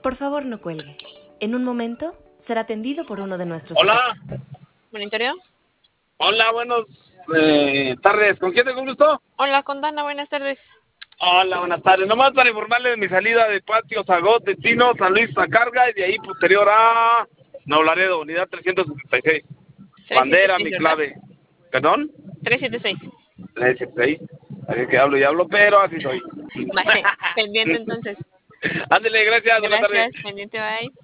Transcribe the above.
Por favor, no cuelgue. En un momento será atendido por uno de nuestros... Hola. ¿Monitoreo? Hola, buenas tardes. ¿Con quién tengo gusto? Hola, con Dana, buenas tardes. Hola, buenas tardes. Nomás para informarle de mi salida de Patio Zagot, destino San Luis a carga y de ahí posterior a Nuevo Laredo, unidad 376. Bandera, 376, mi ¿verdad? clave. ¿Perdón? 376. 376. Así que hablo y hablo, pero así soy. Vale, pendiente entonces. Ándele, gracias. Buenas tardes. Gracias, pendiente, bye.